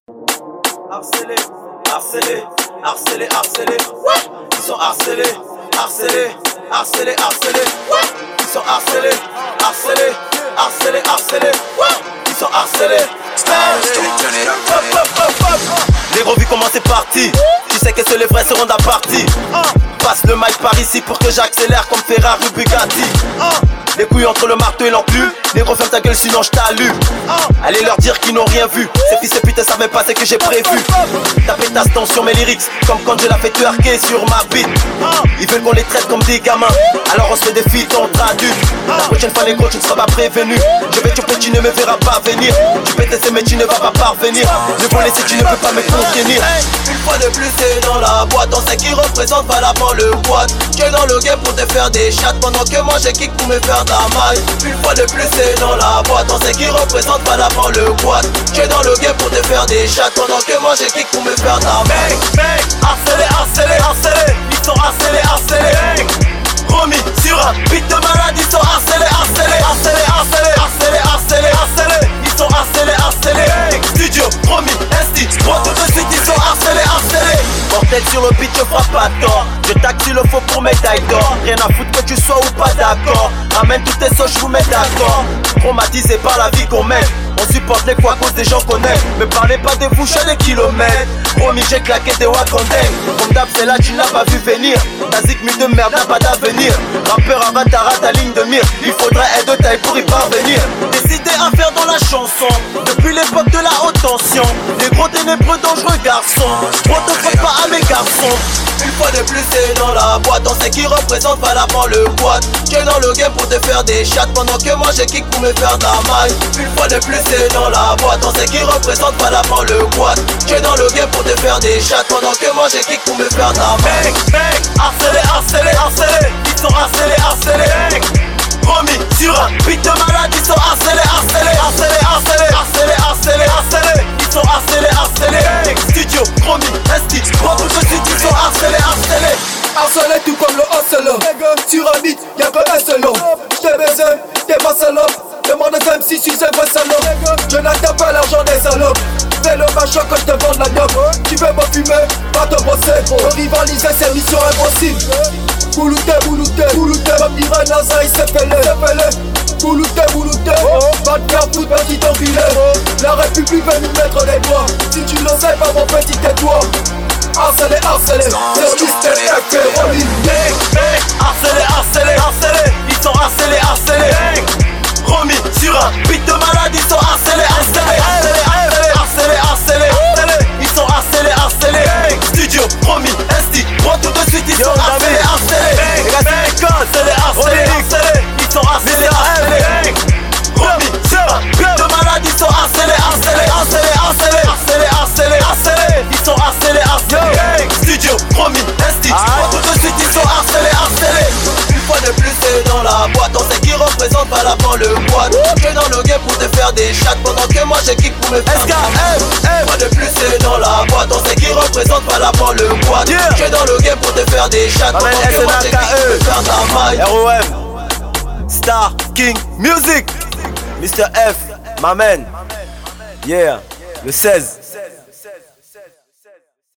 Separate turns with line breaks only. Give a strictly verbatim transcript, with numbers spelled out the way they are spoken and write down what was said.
Harcelés, harcelés, harcelés, harcelés. Ouais. Ils sont harcelés, harcelés, harcelés, harcelés. Ouais. Ils sont harcelés, harcelés, harcelés, harcelés. Ouais. Ils sont harcelés. Les gros vu comment c'est parti. Tu sais que c'est les vrais seront de la partie. Passe le mic par ici pour que j'accélère comme Ferrari ou Bugatti. Les couilles entre le marteau et l'enclume. Les gros ferme ta gueule sinon je t'allume. Allez leur dire qu'ils n'ont rien vu. Ces fils et putes savent même pas ce que j'ai prévu. Taper ta stand sur mes lyrics comme quand je la fais twerker sur ma beat. Ils veulent qu'on les traite comme des gamins. Alors on se fait des filles entre adultes. La prochaine fois les gros tu ne seras pas prévenu. Je vais te peux tu ne me verras pas venir. Tu peux tester mais tu ne vas pas parvenir. Ne vont laisser tu ne peux pas me contenir. Une fois de plus c'est dans la boîte. On sait qui représente valablement le quad. Tu es dans le game pour te faire des chattes. Pendant que moi j'ai kick pour me faire de la maille. Une fois de plus c'est dans la boîte. On sait qui représente valablement le quad. Tu es dans le game pour te faire des chattes. Pendant que moi j'ai kick pour me faire de la maille. Harcelé, harcelé, harcelé. Ils sont harcelés, harcelés. Remis sur un beat de malade. Ils sont harcelés, harcelés, harcelés, harcelés, harcelés, harcelés, harcelés. Ils sont harcelés, harcelés. Studio, promis, esti, droit tout de suite. Ils sont harcelés, harcelés. Mortel sur le beat, je frappe pas tort. Je taxe sur le faux pour médaille d'or. Rien à foutre que tu sois ou pas d'accord. Ramène toutes tes sauces, je vous mets d'accord. Traumatisé par la vie qu'on mène. On supporte les fois à cause des gens qu'on aime. Me parlez pas de vous, je suis des kilomètres. Promis j'ai claqué des Wakandeng. Comme d'hab c'est là tu n'as pas vu venir. Ta zig mue de merde n'a pas d'avenir. Rappeur avatara ta ligne de mire. Il faudrait être de taille pour y parvenir. Décidé à faire dans la chanson. Depuis l'époque de la haute tension. Les gros ténébreux dangereux garçons. Trop te frotte pas à mes garçons. Une fois de plus c'est dans la boîte. On sait qui représente valablement le quad. Tu es dans le game pour te faire des chattes. Pendant que moi j'ai kick pour me faire de la maille. Une fois de plus c'est dans la boîte. On sait qui représente valablement le quad. Tu es dans le game pour te faire des chattes. Pendant que moi j'ai kick pour me faire de la maille. Harcelé, harcelé, harcelé. Ils sont harcelés, harcelés. Promis sur un beat de malade. Ils sont harcelés, harcelés, harcelés, harcelés, harcelés, harcelés, harcelés. Ils sont harcelés, harcelés. Studio, promis, esti, droit tout de suite. Ils sont harcelés, harcelés.
Harcelé tout comme le hustle. Sur un beat, y'a que un seul homme. J't'ai baisé, t'es ma salope. Demande aux M C si c'est vrai salope. Je n'attends pas l'argent des salopes. Fais le machin quand je te vends la dope. Tu veux me fumer, va te brosser. Me rivaliser c'est mission impossible. Boulouté, boulouté, boulouté. Comme dirait NASA, il s'est fêlé, s'est fêlé. Boulouté, boulouté. Va te faire foutre petit enculé. La République veut nous mettre les doigts. Si tu le sais pas mon petit tais-toi. Harcelé, harcelé, c'est Mister F et Rolly.
Harcelé, harcelé, harcelé. Ils sont harcelés, harcelés. Remis sur un beat de malade. Ils sont harcelés, harcelés, harcelés, harcelés, harcelés, harcelés. Ils sont harcelés, harcelés. Studio, promis, esti, droit tout de suite. Ils sont harcelés, harcelés. Harcelés, harcelés, harcelés. Ils sont harcelés, harcelés. Remis sur un beat de malade. Ils sont harcelés, harcelés, harcelés, harcelés, harcelés, harcelés, harcelés. Ils sont harcelés, harcelés. Studio, promis, esti, droit tout de suite. Ils sont harcelés, harcelés. Une fois de plus c'est dans la boîte. On sait qui représente valablement le quad. Tu es dans le game pour te faire des chattes. Pendant que moi j'ai kick pour me faire. Une fois de plus c'est dans la boîte. On sait qui représente valablement le quad. Tu es dans le game pour te faire des chattes. Pendant que moi j'ai kick pour me faire de la maille. R O M Star King Music Mister F, my man. Yeah, le seize.